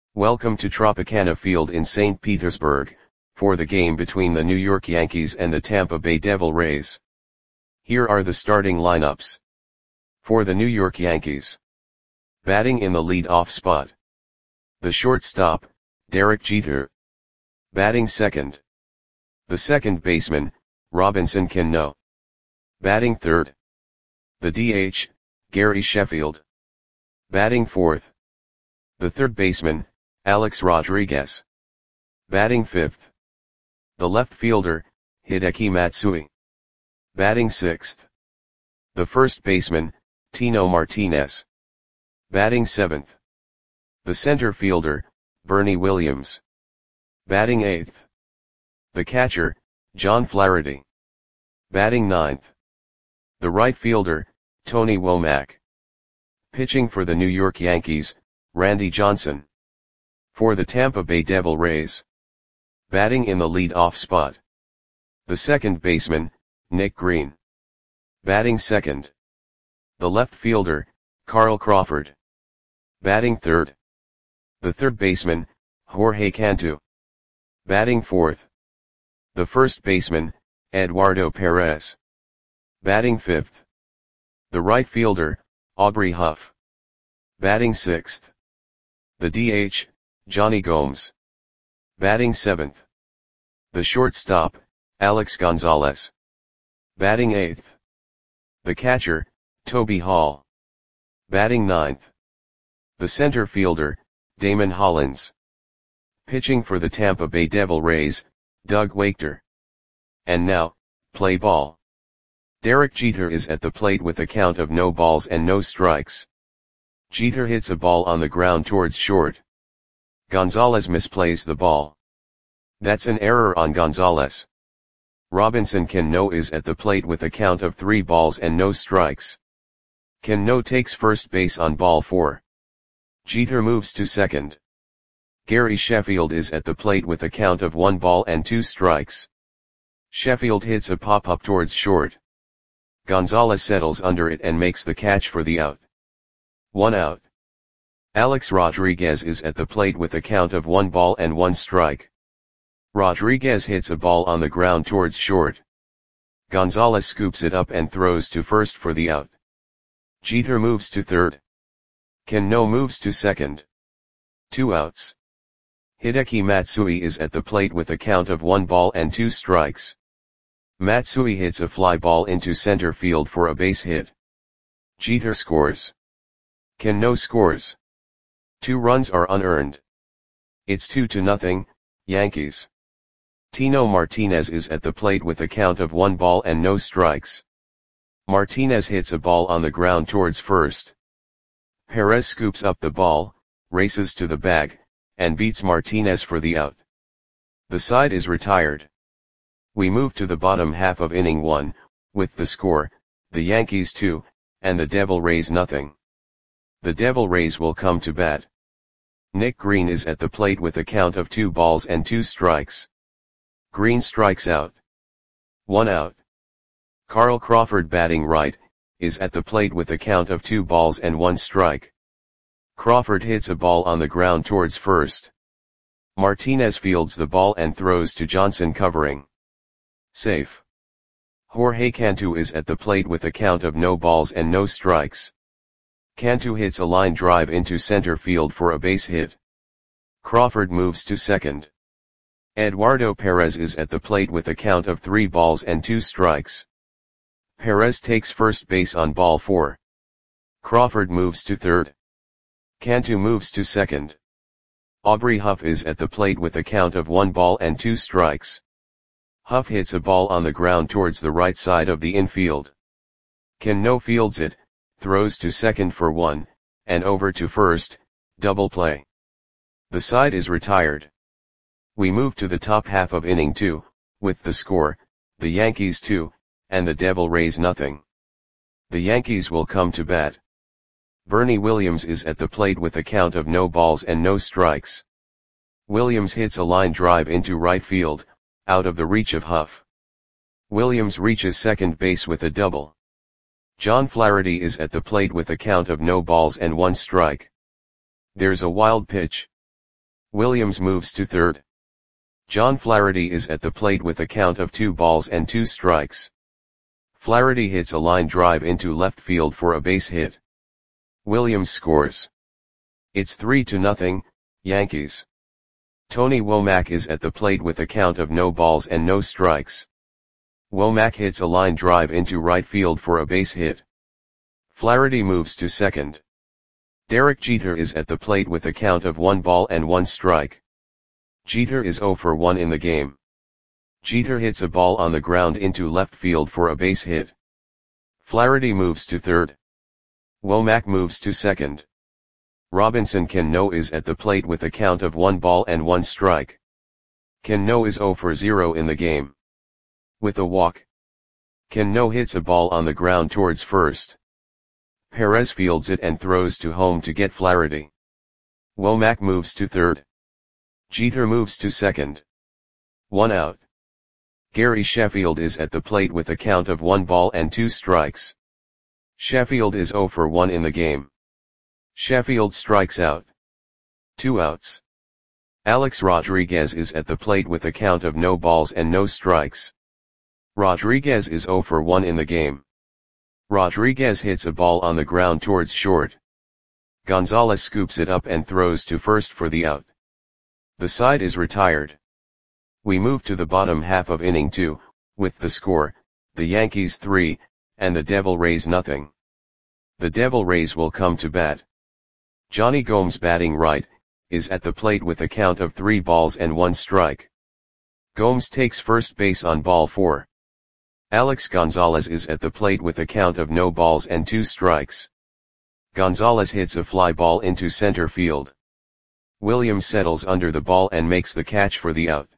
Welcome to Tropicana Field in St. Petersburg, for the game between the New York Yankees and the Tampa Bay Devil Rays. Here are the starting lineups. For the New York Yankees. Batting in the lead-off spot. The shortstop, Derek Jeter. Batting second. The second baseman, Robinson Cano. Batting third. The DH, Gary Sheffield. Batting fourth. The third baseman, Alex Rodriguez. Batting fifth. The left fielder, Hideki Matsui. Batting sixth. The first baseman, Tino Martinez. Batting seventh. The center fielder, Bernie Williams. Batting eighth. The catcher, John Flaherty. Batting ninth. The right fielder, Tony Womack. Pitching for the New York Yankees, Randy Johnson. For the Tampa Bay Devil Rays. Batting in the lead-off spot. The second baseman, Nick Green. Batting second. The left fielder, Carl Crawford. Batting third. The third baseman, Jorge Cantu. Batting fourth. The first baseman, Eduardo Perez. Batting fifth. The right fielder, Aubrey Huff. Batting sixth. The DH, Johnny Gomes. Batting seventh. The shortstop, Alex Gonzalez. Batting eighth. The catcher, Toby Hall. Batting ninth. The center fielder, Damon Hollins. Pitching for the Tampa Bay Devil Rays, Doug Wachter. And now, play ball. Derek Jeter is at the plate with a count of no balls and no strikes. Jeter hits a ball on the ground towards short. Gonzalez misplays the ball. That's an error on Gonzalez. Robinson Cano is at the plate with a count of 3 balls and no strikes. Cano takes first base on ball 4. Jeter moves to second. Gary Sheffield is at the plate with a count of 1 ball and 2 strikes. Sheffield hits a pop-up towards short. Gonzalez settles under it and makes the catch for the out. 1 out. Alex Rodriguez is at the plate with a count of 1 ball and 1 strike. Rodriguez hits a ball on the ground towards short. Gonzalez scoops it up and throws to first for the out. Jeter moves to third. Cano moves to second. 2 outs. Hideki Matsui is at the plate with a count of 1 ball and 2 strikes. Matsui hits a fly ball into center field for a base hit. Jeter scores. Cano scores. 2 runs are unearned. It's 2-0, Yankees. Tino Martinez is at the plate with a count of 1 ball and no strikes. Martinez hits a ball on the ground towards first. Perez scoops up the ball, races to the bag, and beats Martinez for the out. The side is retired. We move to the bottom half of inning 1, with the score, the Yankees 2, and the Devil Rays nothing. The Devil Rays will come to bat. Nick Green is at the plate with a count of 2 balls and 2 strikes. Green strikes out. 1 out. Carl Crawford, batting right, is at the plate with a count of 2 balls and 1 strike. Crawford hits a ball on the ground towards first. Martinez fields the ball and throws to Johnson, covering. Safe. Jorge Cantu is at the plate with a count of no balls and no strikes. Cantu hits a line drive into center field for a base hit. Crawford moves to second. Eduardo Perez is at the plate with a count of 3 balls and 2 strikes. Perez takes first base on ball 4. Crawford moves to third. Cantu moves to second. Aubrey Huff is at the plate with a count of 1 ball and 2 strikes. Huff hits a ball on the ground towards the right side of the infield. Cano fields it, throws to second for 1, and over to first, double play. The side is retired. We move to the top half of inning 2, with the score, the Yankees 2, and the Devil Rays nothing. The Yankees will come to bat. Bernie Williams is at the plate with a count of no balls and no strikes. Williams hits a line drive into right field, out of the reach of Huff. Williams reaches second base with a double. John Flaherty is at the plate with a count of no balls and 1 strike. There's a wild pitch. Williams moves to third. John Flaherty is at the plate with a count of 2 balls and 2 strikes. Flaherty hits a line drive into left field for a base hit. Williams scores. It's 3-0, Yankees. Tony Womack is at the plate with a count of no balls and no strikes. Womack hits a line drive into right field for a base hit. Flaherty moves to second. Derek Jeter is at the plate with a count of 1 ball and 1 strike. Jeter is 0 for 1 in the game. Jeter hits a ball on the ground into left field for a base hit. Flaherty moves to third. Womack moves to second. Robinson Cano is at the plate with a count of 1 ball and 1 strike. Cano is 0 for 0 in the game. With a walk, Cano hits a ball on the ground towards first. Perez fields it and throws to home to get Flaherty. Womack moves to third. Jeter moves to second. 1 out. Gary Sheffield is at the plate with a count of 1 ball and 2 strikes. Sheffield is 0 for 1 in the game. Sheffield strikes out. 2 outs. Alex Rodriguez is at the plate with a count of no balls and no strikes. Rodriguez is 0 for 1 in the game. Rodriguez hits a ball on the ground towards short. Gonzalez scoops it up and throws to first for the out. The side is retired. We move to the bottom half of inning 2, with the score, the Yankees 3, and the Devil Rays nothing. The Devil Rays will come to bat. Johnny Gomes batting right, is at the plate with a count of 3 balls and 1 strike. Gomes takes first base on ball 4. Alex Gonzalez is at the plate with a count of no balls and 2 strikes. Gonzalez hits a fly ball into center field. Williams settles under the ball and makes the catch for the out.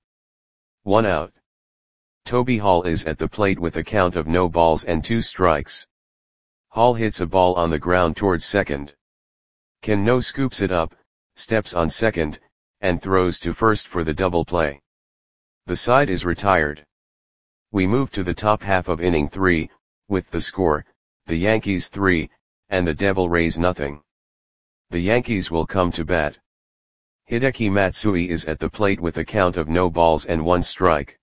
1 out. Toby Hall is at the plate with a count of no balls and 2 strikes. Hall hits a ball on the ground towards second. Cano scoops it up, steps on second, and throws to first for the double play. The side is retired. We move to the top half of inning 3, with the score, the Yankees 3, and the Devil Rays nothing. The Yankees will come to bat. Hideki Matsui is at the plate with a count of no balls and 1 strike.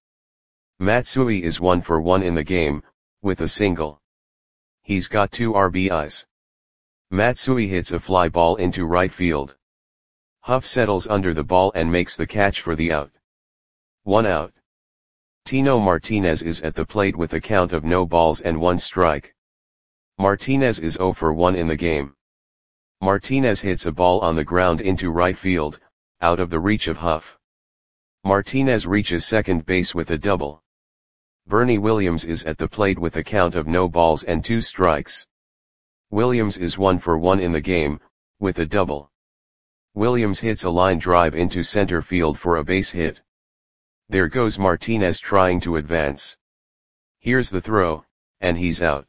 Matsui is 1 for 1 in the game, with a single. He's got 2 RBIs. Matsui hits a fly ball into right field. Huff settles under the ball and makes the catch for the out. 1 out. Tino Martinez is at the plate with a count of no balls and 1 strike. Martinez is 0 for 1 in the game. Martinez hits a ball on the ground into right field, out of the reach of Huff. Martinez reaches second base with a double. Bernie Williams is at the plate with a count of no balls and 2 strikes. Williams is 1 for 1 in the game, with a double. Williams hits a line drive into center field for a base hit. There goes Martinez trying to advance. Here's the throw, and he's out.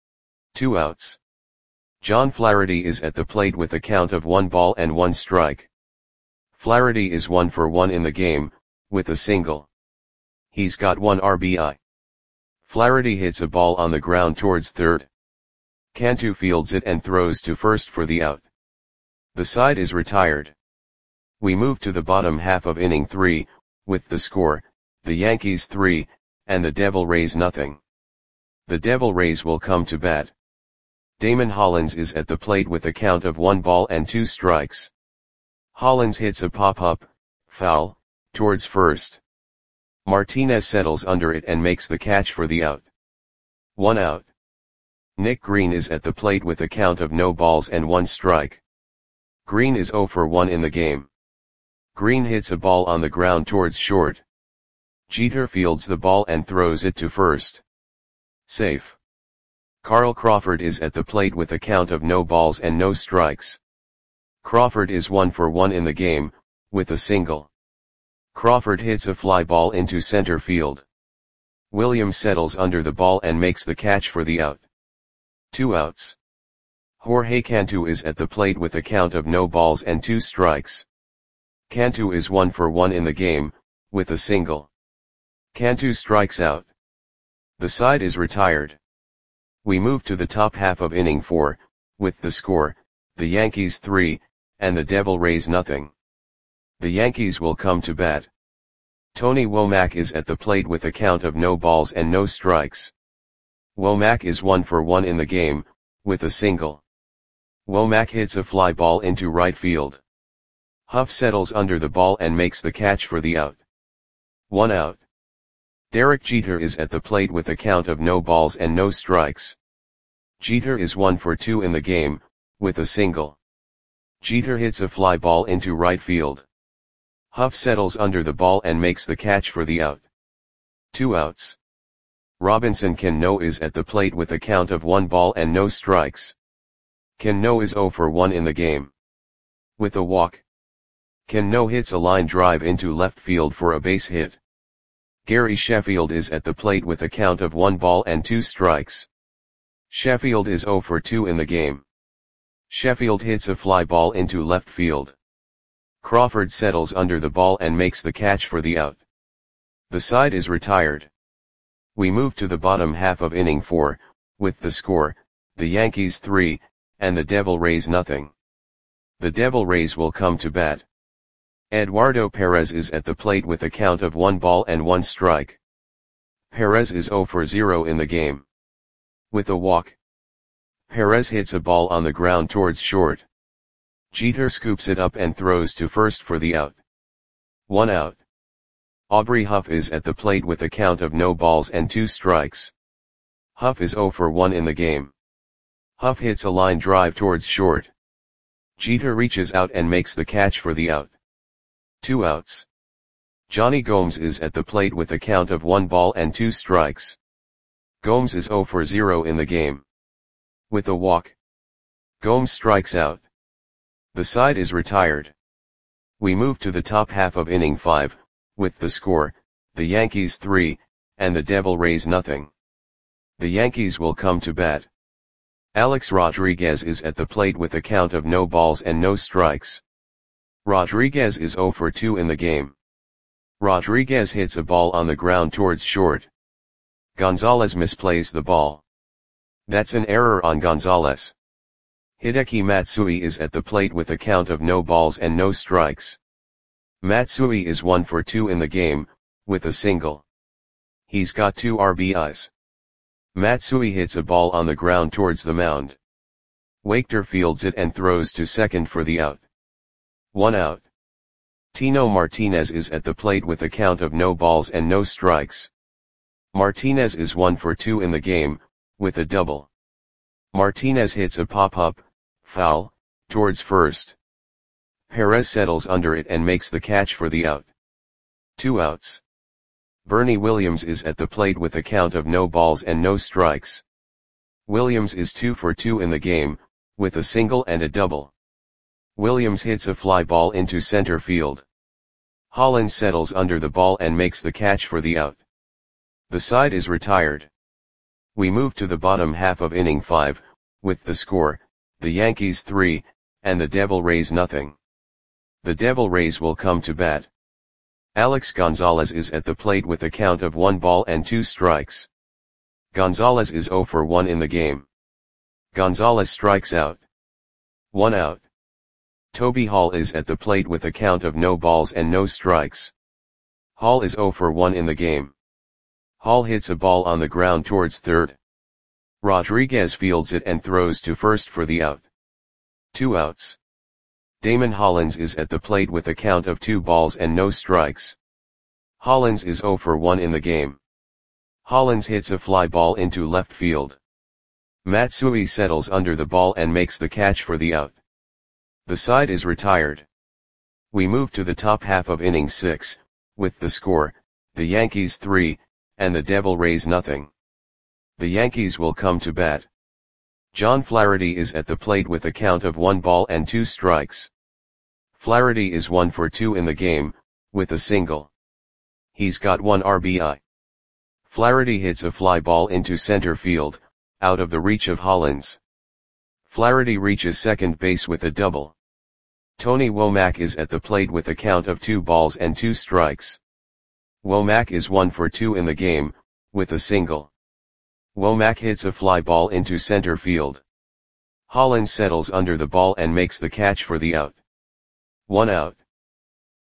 2 outs. John Flaherty is at the plate with a count of 1 ball and 1 strike. Flaherty is 1 for 1 in the game, with a single. He's got 1 RBI. Flaherty hits a ball on the ground towards third. Cantu fields it and throws to first for the out. The side is retired. We move to the bottom half of inning 3, with the score, the Yankees 3, and the Devil Rays nothing. The Devil Rays will come to bat. Damon Hollins is at the plate with a count of 1 ball and 2 strikes. Hollins hits a pop-up, foul, towards first. Martinez settles under it and makes the catch for the out. 1 out. Nick Green is at the plate with a count of no balls and 1 strike. Green is 0 for 1 in the game. Green hits a ball on the ground towards short. Jeter fields the ball and throws it to first. Safe. Carl Crawford is at the plate with a count of no balls and no strikes. Crawford is 1 for 1 in the game, with a single. Crawford hits a fly ball into center field. Williams settles under the ball and makes the catch for the out. 2 outs. Jorge Cantu is at the plate with a count of no balls and 2 strikes. Cantu is 1 for 1 in the game, with a single. Cantu strikes out. The side is retired. We move to the top half of inning 4, with the score, the Yankees 3, and the Devil Rays nothing. The Yankees will come to bat. Tony Womack is at the plate with a count of no balls and no strikes. Womack is 1 for 1 in the game, with a single. Womack hits a fly ball into right field. Huff settles under the ball and makes the catch for the out. 1 out. Derek Jeter is at the plate with a count of no balls and no strikes. Jeter is 1 for 2 in the game, with a single. Jeter hits a fly ball into right field. Huff settles under the ball and makes the catch for the out. 2 outs. Robinson Cano is at the plate with a count of 1 ball and no strikes. Cano is 0 for 1 in the game. With a walk. Cano hits a line drive into left field for a base hit. Gary Sheffield is at the plate with a count of 1 ball and 2 strikes. Sheffield is 0 for 2 in the game. Sheffield hits a fly ball into left field. Crawford settles under the ball and makes the catch for the out. The side is retired. We move to the bottom half of inning 4, with the score, the Yankees 3, and the Devil Rays nothing. The Devil Rays will come to bat. Eduardo Perez is at the plate with a count of 1 ball and 1 strike. Perez is 0 for 0 in the game. With a walk. Perez hits a ball on the ground towards short. Jeter scoops it up and throws to first for the out. 1 out. Aubrey Huff is at the plate with a count of no balls and 2 strikes. Huff is 0 for 1 in the game. Huff hits a line drive towards short. Jeter reaches out and makes the catch for the out. 2 outs. Johnny Gomes is at the plate with a count of 1 ball and 2 strikes. Gomes is 0 for 0 in the game. With a walk. Gomes strikes out. The side is retired. We move to the top half of inning 5, with the score, the Yankees 3, and the Devil Rays nothing. The Yankees will come to bat. Alex Rodriguez is at the plate with a count of no balls and no strikes. Rodriguez is 0 for 2 in the game. Rodriguez hits a ball on the ground towards short. Gonzalez misplays the ball. That's an error on Gonzalez. Hideki Matsui is at the plate with a count of no balls and no strikes. Matsui is 1 for 2 in the game, with a single. He's got 2 RBIs. Matsui hits a ball on the ground towards the mound. Wachter fields it and throws to second for the out. 1 out. Tino Martinez is at the plate with a count of no balls and no strikes. Martinez is 1 for 2 in the game, with a double. Martinez hits a pop-up, foul, towards first. Perez settles under it and makes the catch for the out. 2 outs. Bernie Williams is at the plate with a count of no balls and no strikes. Williams is 2 for 2 in the game, with a single and a double. Williams hits a fly ball into center field. Hollins settles under the ball and makes the catch for the out. The side is retired. We move to the bottom half of inning 5, with the score, the Yankees 3, and the Devil Rays nothing. The Devil Rays will come to bat. Alex Gonzalez is at the plate with a count of 1 ball and 2 strikes. Gonzalez is 0 for 1 in the game. Gonzalez strikes out. 1 out. Toby Hall is at the plate with a count of no balls and no strikes. Hall is 0 for 1 in the game. Hall hits a ball on the ground towards third. Rodriguez fields it and throws to first for the out. 2 outs. Damon Hollins is at the plate with a count of 2 balls and no strikes. Hollins is 0 for 1 in the game. Hollins hits a fly ball into left field. Matsui settles under the ball and makes the catch for the out. The side is retired. We move to the top half of inning 6, with the score, the Yankees 3, and the Devil Rays nothing. The Yankees will come to bat. John Flaherty is at the plate with a count of 1 ball and 2 strikes. Flaherty is 1 for 2 in the game, with a single. He's got 1 RBI. Flaherty hits a fly ball into center field, out of the reach of Hollins. Flaherty reaches second base with a double. Tony Womack is at the plate with a count of 2 balls and 2 strikes. Womack is 1 for 2 in the game, with a single. Womack hits a fly ball into center field. Hollins settles under the ball and makes the catch for the out. 1 out.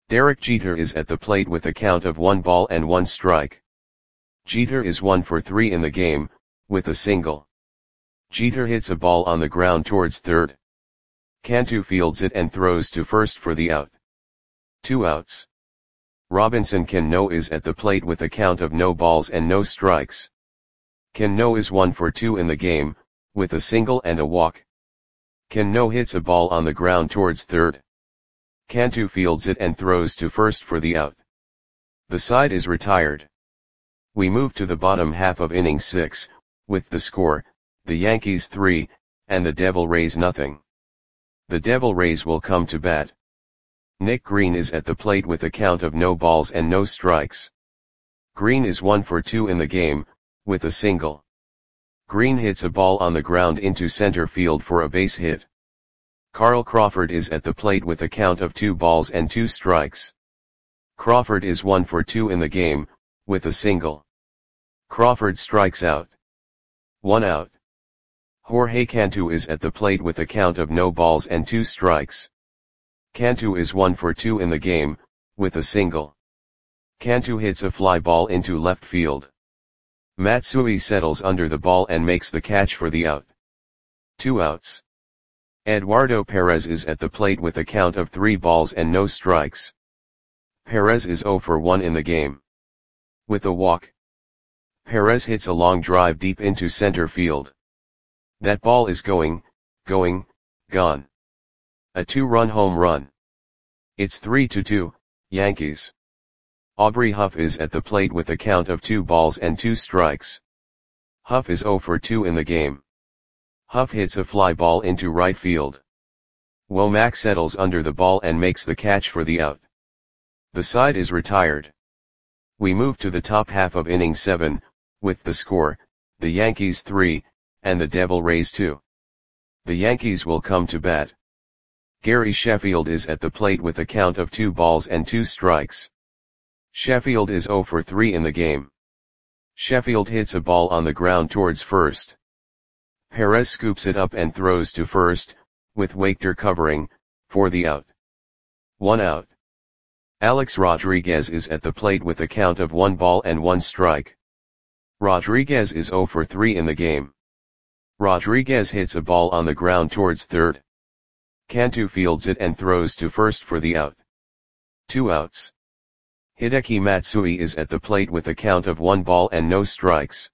Derek Jeter is at the plate with a count of 1 ball and 1 strike. Jeter is 1 for 3 in the game, with a single. Jeter hits a ball on the ground towards third. Cantu fields it and throws to first for the out. 2 outs. Robinson Cano is at the plate with a count of no balls and no strikes. Cano is 1 for 2 in the game, with a single and a walk. Cano hits a ball on the ground towards third. Cantu fields it and throws to first for the out. The side is retired. We move to the bottom half of inning 6, with the score, the Yankees 3, and the Devil Rays nothing. The Devil Rays will come to bat. Nick Green is at the plate with a count of no balls and no strikes. Green is 1 for 2 in the game, with a single. Green hits a ball on the ground into center field for a base hit. Carl Crawford is at the plate with a count of 2 balls and 2 strikes. Crawford is 1 for 2 in the game, with a single. Crawford strikes out. 1 out. Jorge Cantu is at the plate with a count of no balls and 2 strikes. Cantu is 1 for 2 in the game, with a single. Cantu hits a fly ball into left field. Matsui settles under the ball and makes the catch for the out. 2 outs. Eduardo Perez is at the plate with a count of 3 balls and no strikes. Perez is 0 for 1 in the game. With a walk. Perez hits a long drive deep into center field. That ball is gone. A 2-run home run. It's 3-2, Yankees. Aubrey Huff is at the plate with a count of 2 balls and 2 strikes. Huff is 0 for 2 in the game. Huff hits a fly ball into right field. Womack settles under the ball and makes the catch for the out. The side is retired. We move to the top half of inning 7, with the score, the Yankees 3, and the Devil Rays 2. The Yankees will come to bat. Gary Sheffield is at the plate with a count of 2 balls and 2 strikes. Sheffield is 0 for 3 in the game. Sheffield hits a ball on the ground towards first. Perez scoops it up and throws to first, with Wachter covering, for the out. 1 out. Alex Rodriguez is at the plate with a count of 1 ball and 1 strike. Rodriguez is 0 for 3 in the game. Rodriguez hits a ball on the ground towards third. Cantu fields it and throws to first for the out. 2 outs. Hideki Matsui is at the plate with a count of 1 ball and no strikes.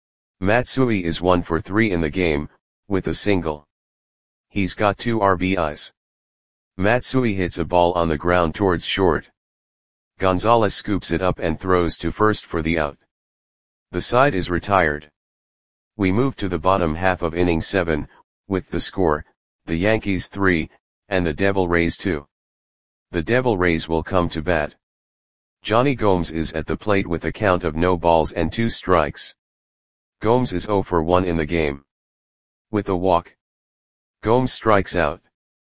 Matsui is 1 for 3 in the game, with a single. He's got 2 RBIs. Matsui hits a ball on the ground towards short. Gonzalez scoops it up and throws to first for the out. The side is retired. We move to the bottom half of inning 7, with the score, the Yankees 3, and the Devil Rays 2. The Devil Rays will come to bat. Johnny Gomes is at the plate with a count of no balls and 2 strikes. Gomes is 0 for 1 in the game. With a walk. Gomes strikes out.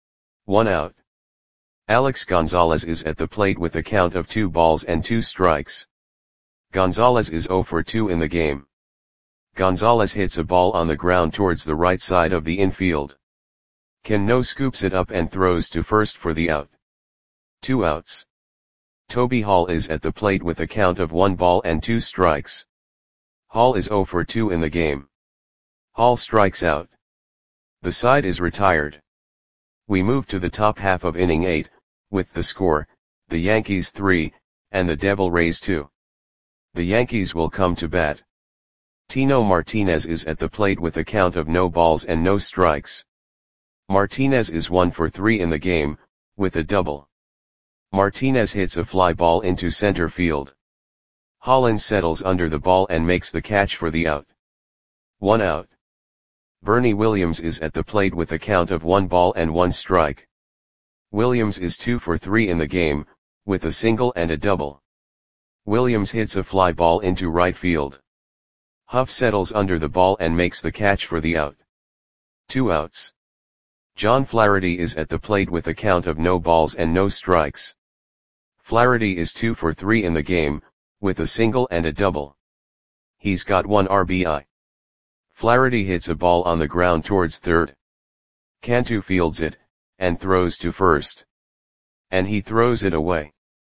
1 out. Alex Gonzalez is at the plate with a count of 2 balls and 2 strikes. Gonzalez is 0 for 2 in the game. Gonzalez hits a ball on the ground towards the right side of the infield. Cano scoops it up and throws to first for the out. 2 outs. Toby Hall is at the plate with a count of 1 ball and 2 strikes. Hall is 0 for 2 in the game. Hall strikes out. The side is retired. We move to the top half of inning 8, with the score, the Yankees 3, and the Devil Rays 2. The Yankees will come to bat. Tino Martinez is at the plate with a count of no balls and no strikes. Martinez is 1 for 3 in the game, with a double. Martinez hits a fly ball into center field. Holland settles under the ball and makes the catch for the out. 1 out. Bernie Williams is at the plate with a count of 1 ball and 1 strike. Williams is 2 for 3 in the game, with a single and a double. Williams hits a fly ball into right field. Huff settles under the ball and makes the catch for the out. 2 outs. John Flaherty is at the plate with a count of no balls and no strikes. Flaherty is 2 for 3 in the game, with a single and a double. He's got 1 RBI. Flaherty hits a ball on the ground towards third. Cantu fields it, and throws to first. And he throws it away.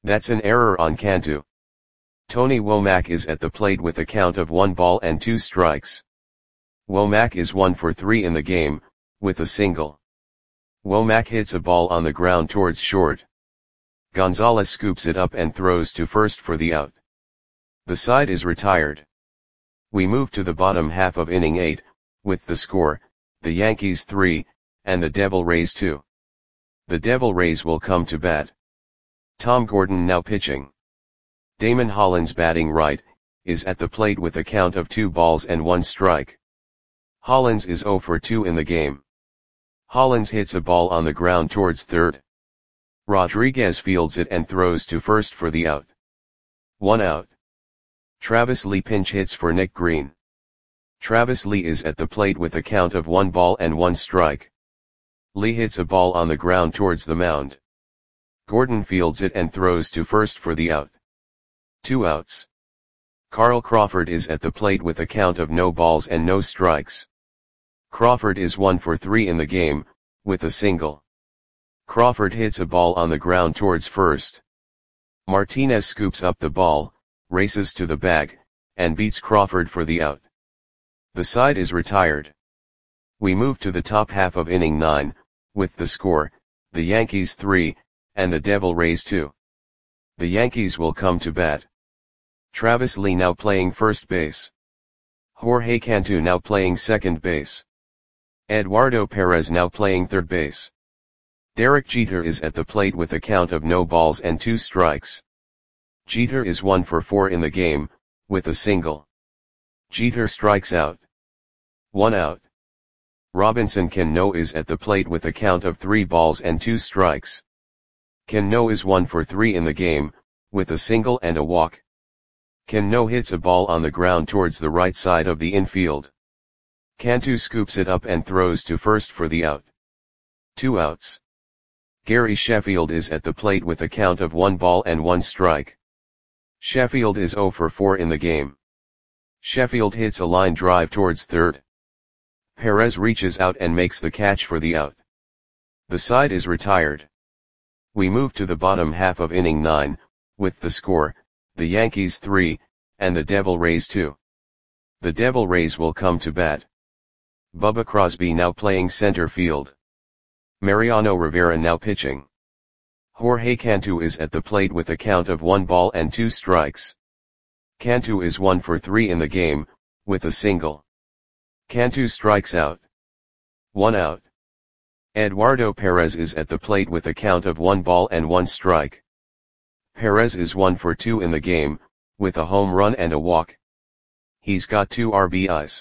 That's an error on Cantu. Tony Womack is at the plate with a count of 1 ball and 2 strikes. Womack is 1 for 3 in the game, with a single. Womack hits a ball on the ground towards short. Gonzalez scoops it up and throws to first for the out. The side is retired. We move to the bottom half of inning 8, with the score, the Yankees 3, and the Devil Rays 2. The Devil Rays will come to bat. Tom Gordon now pitching. Damon Hollins batting right, is at the plate with a count of 2 balls and 1 strike. Hollins is 0 for 2 in the game. Hollins hits a ball on the ground towards third. Rodriguez fields it and throws to first for the out. 1 out. Travis Lee pinch hits for Nick Green. Travis Lee is at the plate with a count of 1 ball and 1 strike. Lee hits a ball on the ground towards the mound. Gordon fields it and throws to first for the out. 2 outs. Carl Crawford is at the plate with a count of no balls and no strikes. Crawford is 1 for 3 in the game, with a single. Crawford hits a ball on the ground towards first. Martinez scoops up the ball, races to the bag, and beats Crawford for the out. The side is retired. We move to the top half of inning 9, with the score, the Yankees 3, and the Devil Rays 2. The Yankees will come to bat. Travis Lee now playing first base. Jorge Cantu now playing second base. Eduardo Perez now playing third base. Derek Jeter is at the plate with a count of no balls and 2 strikes. Jeter is 1 for 4 in the game, with a single. Jeter strikes out. 1 out. Robinson Cano is at the plate with a count of 3 balls and 2 strikes. Cano is 1 for 3 in the game, with a single and a walk. Cano hits a ball on the ground towards the right side of the infield. Cantu scoops it up and throws to first for the out. 2 outs. Gary Sheffield is at the plate with a count of 1 ball and 1 strike. Sheffield is 0 for 4 in the game. Sheffield hits a line drive towards third. Perez reaches out and makes the catch for the out. The side is retired. We move to the bottom half of inning 9, with the score, the Yankees 3, and the Devil Rays 2. The Devil Rays will come to bat. Bubba Crosby now playing center field. Mariano Rivera now pitching. Jorge Cantu is at the plate with a count of 1 ball and 2 strikes. Cantu is 1 for 3 in the game, with a single. Cantu strikes out. 1 out. Eduardo Perez is at the plate with a count of 1 ball and 1 strike. Perez is 1 for 2 in the game, with a home run and a walk. He's got 2 RBIs.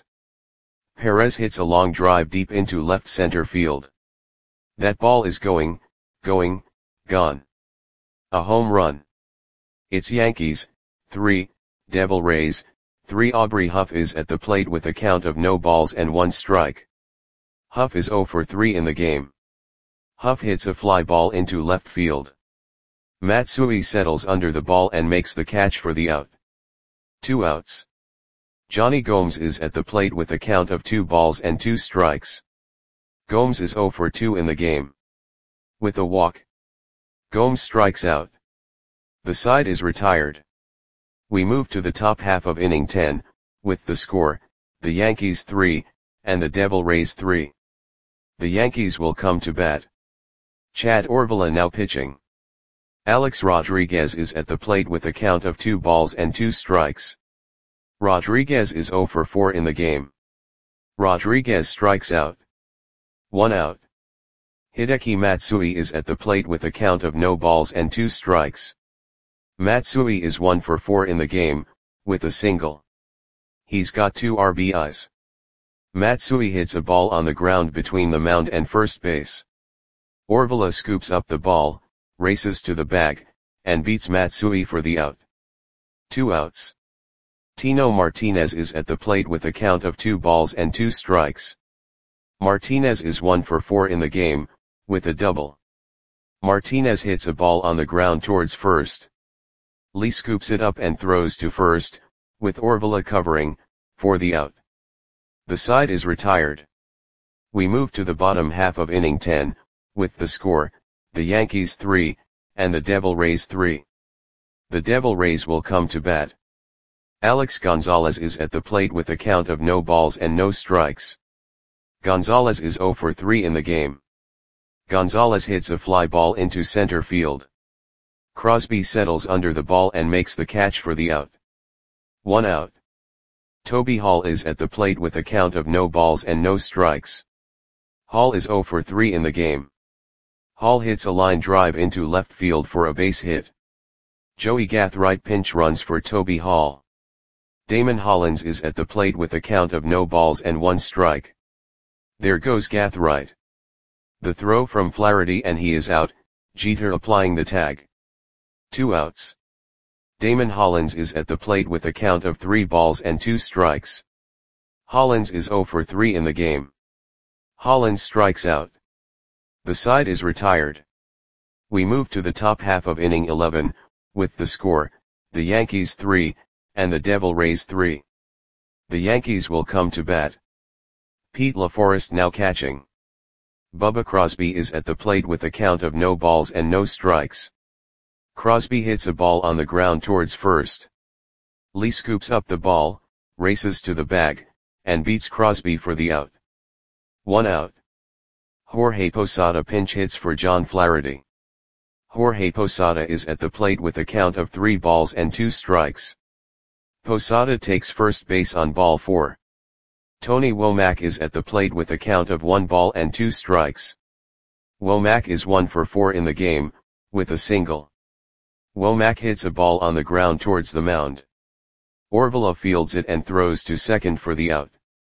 Perez hits a long drive deep into left center field. That ball is going, gone. A home run. It's Yankees, 3, Devil Rays, 3. Aubrey Huff is at the plate with a count of no balls and 1 strike. Huff is 0 for 3 in the game. Huff hits a fly ball into left field. Matsui settles under the ball and makes the catch for the out. 2 outs. Johnny Gomes is at the plate with a count of 2 balls and 2 strikes. Gomes is 0 for 2 in the game. With a walk. Gomes strikes out. The side is retired. We move to the top half of inning 10, with the score, the Yankees 3, and the Devil Rays 3. The Yankees will come to bat. Chad Orvilla now pitching. Alex Rodriguez is at the plate with a count of 2 balls and 2 strikes. Rodriguez is 0 for 4 in the game. Rodriguez strikes out. 1 out. Hideki Matsui is at the plate with a count of no balls and 2 strikes. Matsui is 1 for 4 in the game, with a single. He's got 2 RBIs. Matsui hits a ball on the ground between the mound and first base. Orvilla scoops up the ball, races to the bag, and beats Matsui for the out. 2 outs. Tino Martinez is at the plate with a count of 2 balls and 2 strikes. Martinez is 1 for 4 in the game, with a double. Martinez hits a ball on the ground towards first. Lee scoops it up and throws to first, with Orvilla covering, for the out. The side is retired. We move to the bottom half of inning 10, with the score, the Yankees 3, and the Devil Rays 3. The Devil Rays will come to bat. Alex Gonzalez is at the plate with a count of no balls and no strikes. Gonzalez is 0 for 3 in the game. Gonzalez hits a fly ball into center field. Crosby settles under the ball and makes the catch for the out. 1 out. Toby Hall is at the plate with a count of no balls and no strikes. Hall is 0 for 3 in the game. Hall hits a line drive into left field for a base hit. Joey Gathright pinch runs for Toby Hall. Damon Hollins is at the plate with a count of no balls and 1 strike. There goes Gathright. The throw from Flaherty and he is out, Jeter applying the tag. 2 outs. Damon Hollins is at the plate with a count of 3 balls and 2 strikes. Hollins is 0 for 3 in the game. Hollins strikes out. The side is retired. We move to the top half of inning 11, with the score, the Yankees 3, and the Devil Rays 3. The Yankees will come to bat. Pete LaForest now catching. Bubba Crosby is at the plate with a count of no balls and no strikes. Crosby hits a ball on the ground towards first. Lee scoops up the ball, races to the bag, and beats Crosby for the out. 1 out. Jorge Posada pinch hits for John Flaherty. Jorge Posada is at the plate with a count of 3 balls and 2 strikes. Posada takes first base on ball 4. Tony Womack is at the plate with a count of 1 ball and 2 strikes. Womack is 1 for 4 in the game, with a single. Womack hits a ball on the ground towards the mound. Orvila fields it and throws to second for the out.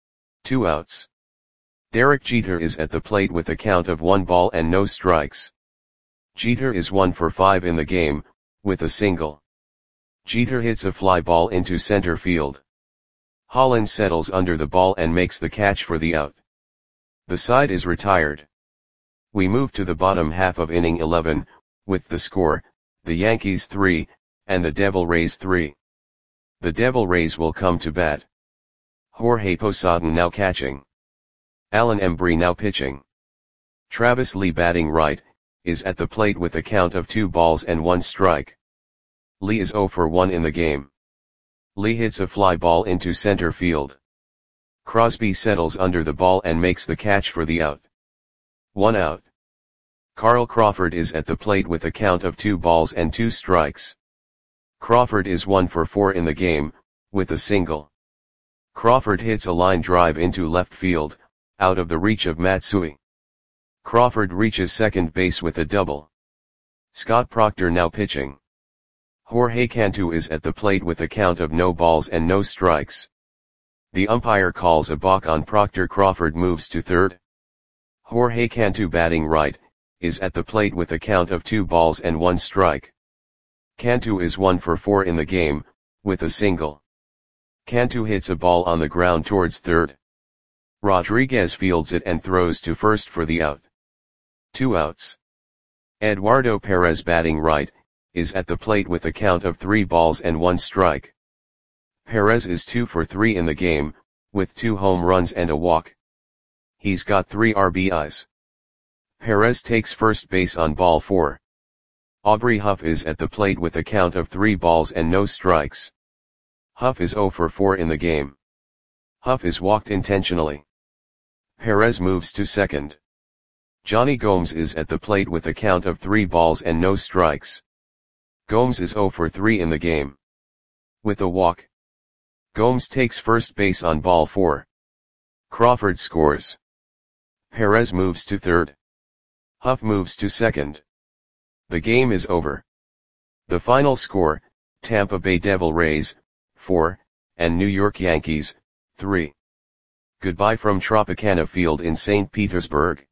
2 outs. Derek Jeter is at the plate with a count of 1 ball and no strikes. Jeter is 1 for 5 in the game, with a single. Jeter hits a fly ball into center field. Hollins settles under the ball and makes the catch for the out. The side is retired. We move to the bottom half of inning 11, with the score, the Yankees 3, and the Devil Rays 3. The Devil Rays will come to bat. Jorge Posada now catching. Alan Embry now pitching. Travis Lee batting right, is at the plate with a count of 2 balls and 1 strike. Lee is 0 for 1 in the game. Lee hits a fly ball into center field. Crosby settles under the ball and makes the catch for the out. 1 out. Carl Crawford is at the plate with a count of 2 balls and 2 strikes. Crawford is 1 for 4 in the game, with a single. Crawford hits a line drive into left field, out of the reach of Matsui. Crawford reaches second base with a double. Scott Proctor now pitching. Jorge Cantu is at the plate with a count of no balls and no strikes. The umpire calls a balk on Proctor. Crawford moves to third. Jorge Cantu batting right, is at the plate with a count of 2 balls and 1 strike. Cantu is 1 for 4 in the game, with a single. Cantu hits a ball on the ground towards third. Rodriguez fields it and throws to first for the out. 2 outs. Eduardo Perez batting right, is at the plate with a count of 3 balls and 1 strike. Perez is 2 for 3 in the game, with 2 home runs and a walk. He's got 3 RBIs. Perez takes first base on ball 4. Aubrey Huff is at the plate with a count of 3 balls and no strikes. Huff is 0 for 4 in the game. Huff is walked intentionally. Perez moves to second. Johnny Gomes is at the plate with a count of 3 balls and no strikes. Gomes is 0 for 3 in the game. With a walk. Gomes takes first base on ball 4. Crawford scores. Perez moves to third. Huff moves to second. The game is over. The final score, Tampa Bay Devil Rays, 4, and New York Yankees, 3. Goodbye from Tropicana Field in St. Petersburg.